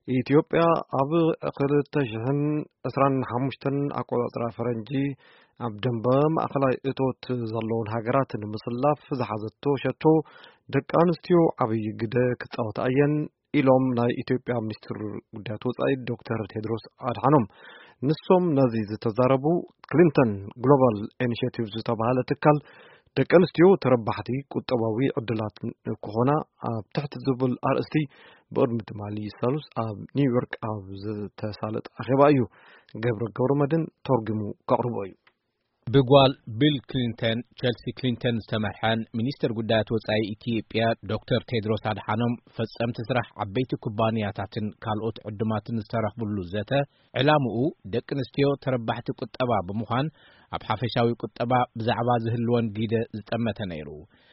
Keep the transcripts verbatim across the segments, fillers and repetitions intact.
ኢትዮጵያ ኣብ ክልተሽሕን ዕስራን ሓሙሽተን ኣቆጻጽራ ፈረንጂ ኣብ ደንበ ማእከላይ እቶት ዘለውን ሃገራት ንምስላፍ ዝሓዘቶ ሸቶ ደቂ ኣንስትዮ ዓብይ ግደ ክጻወታ እየን ኢሎም ናይ ኢትዮጵያ ሚኒስትር ጉዳያት ወጻኢ ዶክተር ቴድሮስ አድሓኖም ንሶም ነዚ ዝተዛረቡ ክሊንተን ግሎባል ኢኒሺየቲቭ ዝተባሃለ ትካል ደቂ ኣንስትዮ ተረባሕቲ ቁጠባዊ ዕድላት ክኾና ኣብ ትሕቲ ዝብል ኣርእስቲ ብቅድሚ ትማሊ ሳሉስ ኣብ ኒውዮርክ ኣብ ዝተሳለጠ ኣኼባ እዩ ገብረ ገብረ መድን ተርጉሙ ከቅርቦ እዩ ብጓል ቢል ክሊንተን ቸልሲ ክሊንተን ዝተመርሐን ሚኒስትር ጉዳያት ወጻኢ ኢትዮጵያ ዶክተር ቴድሮስ አድሓኖም ፈጸምቲ ስራሕ ዓበይቲ ኩባንያታትን ካልኦት ዕድማትን ዝተረኽብሉ ዘተ ዕላምኡ ደቂ ኣንስትዮ ተረባሕቲ ቁጠባ ብምዃን ኣብ ሓፈሻዊ ቁጠባ ብዛዕባ ዝህልወን ግደ ዝጠመተ ነይሩ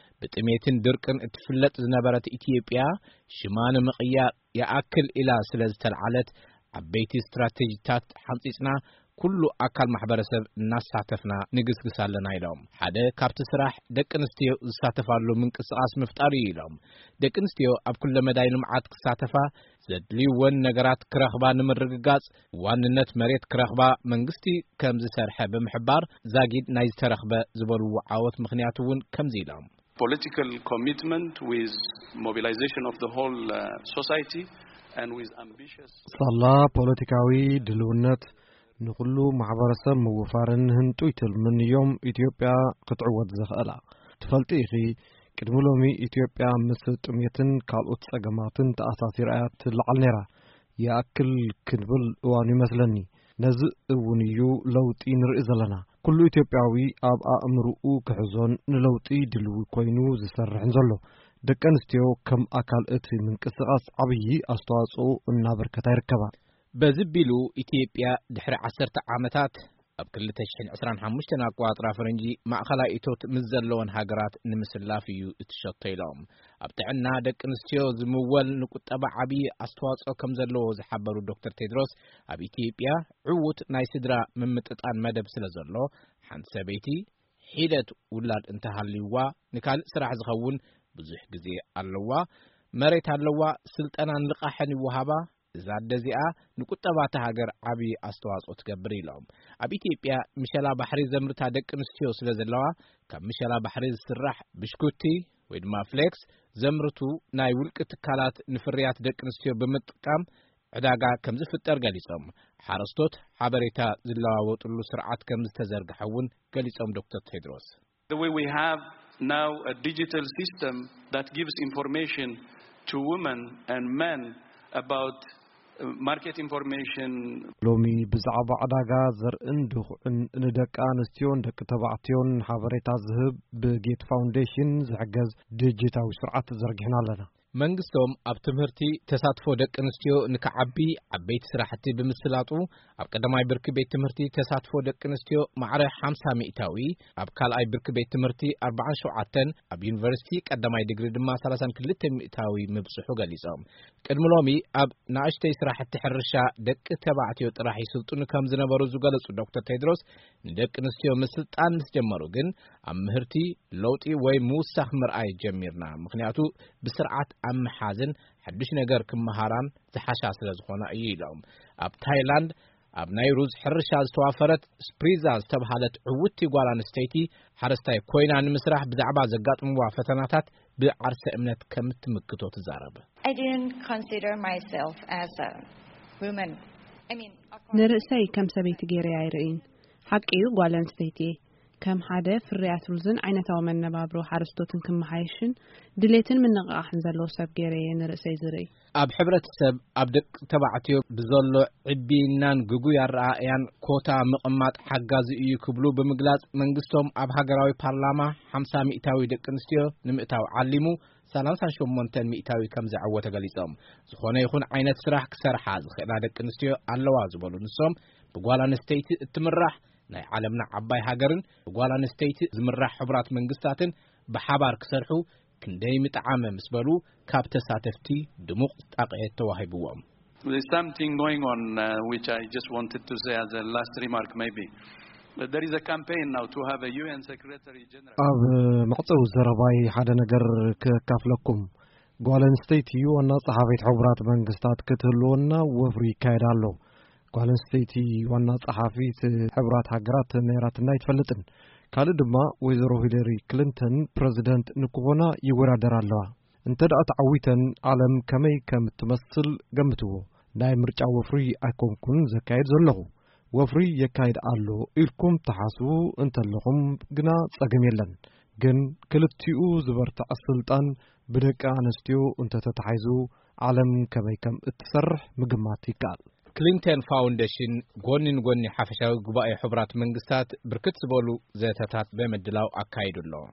ብጥሜትን ድርቅን እትፍለጥ ዝነበረት ኢትዮጵያ ሽማን ምቕያር ያኣክል ኢላ ስለ ዝተልዓለት ዓበይቲ ስትራቴጂታት ሓንፂጽና ኩሉ ኣካል ማሕበረሰብ እናሳተፍና ንግስግስ ኣለና ኢሎም ሓደ ካብቲ ስራሕ ደቂ ኣንስትዮ ዝሳተፋሉ ምንቅስቓስ ምፍጣር እዩ ኢሎም ደቂ ኣንስትዮ ኣብ ኩሉ መዳይ ልምዓት ክሳተፋ ዘድልይወን ነገራት ክረኽባ ንምርግጋጽ ዋንነት መሬት ክረኽባ መንግስቲ ከም ዝሰርሐ ብምሕባር ዛጊድ ናይ ዝተረኽበ ዝበልዎ ዓወት ምኽንያቱ እውን ከምዚ ኢሎም political commitment with mobilization of the whole uh, society and with ambitious صላ ፖለቲካዊ ድልውነት ንኩሉ ማሕበረሰብ ምውፋርን ህንጡይ ትልምን እዮም ኢትዮጵያ ክትዕወት ዝኽእላ ትፈልጢ ኢኺ ቅድሚ ሎሚ ኢትዮጵያ ምስ ጥሜትን ካልኦት ጸገማትን ተኣሳሲራ እያ ትለዓል ነይራ ያኣክል ክንብል እዋኑ ይመስለኒ ነዚ እውን እዩ ለውጢ ንርኢ ዘለና ኩሉ ኢትዮጵያዊ ኣብ ኣእምርኡ ክሕዞን ንለውጢ ድልው ኮይኑ ዝሰርሕን ዘሎ ደቂ ኣንስትዮ ከም ኣካል እቲ ምንቅስቓስ ዓብዪ ኣስተዋጽኦ እናበርከታ ይርከባ በዝቢሉ ኢትዮጵያ ድሕሪ ዓሰርተ ዓመታት ኣብ ክልተ ሽሕን ዕስራን ሓሙሽተን ኣቆጻጽራ ፈረንጂ ማእከላይ እቶት ምስ ዘለወን ሃገራት ንምስላፍ እዩ እትሸቶ ኢሎም ኣብ ጥዕና ደቂ ኣንስትዮ ዝምወል ንቁጠባ ዓብዪ ኣስተዋጽኦ ከም ዘለዎ ዝሓበሩ ዶክተር ቴድሮስ ኣብ ኢትዮጵያ ዕዉት ናይ ስድራ ምምጥጣን መደብ ስለ ዘሎ ሓንቲ ሰበይቲ ሒደት ውላድ እንተሃልይዋ ንካልእ ስራሕ ዝኸውን ብዙሕ ግዜ ኣለዋ መሬት ኣለዋ ስልጠናን ልቃሕን ይወሃባ እዛ ደዚኣ ንቁጠባታ ሃገር ዓብዪ ኣስተዋጽኦ ትገብር ኢሎም ኣብ ኢትዮጵያ ምሸላ ባሕሪ ዘምርታ ደቂ ኣንስትዮ ስለ ዘለዋ ካብ ምሸላ ባሕሪ ዝስራሕ ብሽኩቲ ወይ ድማ ፍሌክስ ዘምርቱ ናይ ውልቂ ትካላት ንፍርያት ደቂ ኣንስትዮ ብምጥቃም ዕዳጋ ከም ዝፍጠር ገሊጾም ሓረስቶት ሓበሬታ ዝለዋወጥሉ ስርዓት ከም ዝተዘርግሐ እውን ገሊጾም ዶክተር ቴድሮስ The way we have now a digital system that gives information to women and men about market information ሎሚ ብዛዕባ ዕዳጋ ዘርእን ድኹዕን ንደቂ ኣንስትዮን ደቂ ተባዕትዮን ሓበሬታ ዝህብ ብጌት ፋውንዴሽን ዝሕገዝ ዲጂታዊ ስርዓት ዘርጊሕና ኣለና መንግስቶም ኣብ ትምህርቲ ተሳትፎ ደቂ ኣንስትዮ ንክዓቢ ዓበይቲ ስራሕቲ ብምስላጡ ኣብ ቀዳማይ ብርኪ ቤት ትምህርቲ ተሳትፎ ደቂ ኣንስትዮ ማዕረ ሓምሳ ሚእታዊ ኣብ ካልኣይ ብርኪ ቤት ትምህርቲ ኣርባዓን ሸውዓተን ኣብ ዩኒቨርሲቲ ቀዳማይ ዲግሪ ድማ ሰላሳን ክልተ ሚእታዊ ምብጽሑ ገሊጾም ቅድሚ ሎሚ ኣብ ናእሽተይ ስራሕቲ ሕርሻ ደቂ ተባዕትዮ ጥራሕ ይስልጥኑ ከም ዝነበሩ ዝገለጹ ዶክተር ቴድሮስ ንደቂ ኣንስትዮ ምስልጣን ምስ ጀመሩ ግን ኣብ ምህርቲ ለውጢ ወይ ምውሳኽ ምርኣይ ጀሚርና ምክንያቱ ብስርዓት ኣመሓዝን ሓድሽ ነገር ክመሃራን ዝሓሻ ስለ ዝኾነ እዩ ኢሎም ኣብ ታይላንድ ኣብ ናይ ሩዝ ሕርሻ ዝተዋፈረት ስፕሪዛ ዝተባሃለት ዕውቲ ጓል ኣንስተይቲ ሓረስታይ ኮይና ንምስራሕ ብዛዕባ ዘጋጥምዋ ፈተናታት ብዓርሰ እምነት ከም ትምክቶ ትዛረብ I didn't consider myself as a woman. I mean, ንርእሰይ ከም ሰበይቲ ገይረ ኣይርኢን ሓቂ ጓል ኣንስተይቲ ከም ሓደ ፍርያት ሩዝን ዓይነታዊ መነባብሮ ሓረስቶትን ክመሓይሽን ድሌትን ምንቕቃሕን ዘለዎ ሰብ ገይረ ንርእሰይ ዝርኢ ኣብ ሕብረተሰብ ኣብ ደቂ ተባዕትዮ ብዘሎ ዕቢናን ግጉይ ኣረኣእያን ኮታ ምቕማጥ ሓጋዚ እዩ ክብሉ ብምግላጽ መንግስቶም ኣብ ሃገራዊ ፓርላማ ሓምሳ ሚእታዊ ደቂ ኣንስትዮ ንምእታው ዓሊሙ ሰላሳ ሸሞንተ ሚእታዊ ከም ዝዓወተ ገሊጾም ዝኾነ ይኹን ዓይነት ስራሕ ክሰርሓ ዝኽእላ ደቂ ኣንስትዮ ኣለዋ ዝበሉ ንሶም ብጓል ኣንስተይቲ እትምራሕ ናይ ዓለምና ዓባይ ሃገርን ጓል ኣንስተይቲ ዝምራሕ ሕብራት መንግስታትን ብሓባር ክሰርሑ ክንደይ ምጥዓመ ምስበሉ ካብ ተሳተፍቲ ድሙቕ ጣቕዒት ተዋሂብዎም There's something going on uh, which I just wanted to say as a last remark maybe but there is a campaign now to have a U N Secretary General ኣብ መዕፀው ዘረባይ ሓደ ነገር ከካፍለኩም ጓለንስቴቲ ዋና ጸሐፊት ሕቡራት መንግስታት ክትህልወና ወፍሪ ይካሄዳሉ ጓለንስቴቲ ዋና ጸሐፊት ሕቡራት ሀገራት ነራትና ይትፈልጥን ካለ ድማ ወይዘሮ ሂለሪ ክሊንተን ፕሬዝዳንት ንኩቦና ይወዳደራሉ እንተ ዳት ዓዊተን ዓለም ከመይ ከምትመስል ገምትዎ ናይ ምርጫ ወፍሪ አይኮንኩን ዘካይድ ዘለኹ ወፍሪ የካይድ አሎ ኢልኩም ተሐስቡ እንተለኹም ግና ጸገም የለን ግን ክልቲኡ ዝበርታ ስልጣን ብደቃ አንስቲዮ እንተ ተተሐይዙ ዓለም ከመይ ከም እትሰርሕ ምግማት ይካል ክሊንተን ፋውንዴሽን ጎንን ጎኒ ሓፈሻዊ ጉባኤ ሕቡራት መንግስታት ብርክት ዝበሉ ዘተታት በመድላው አካይዱሎ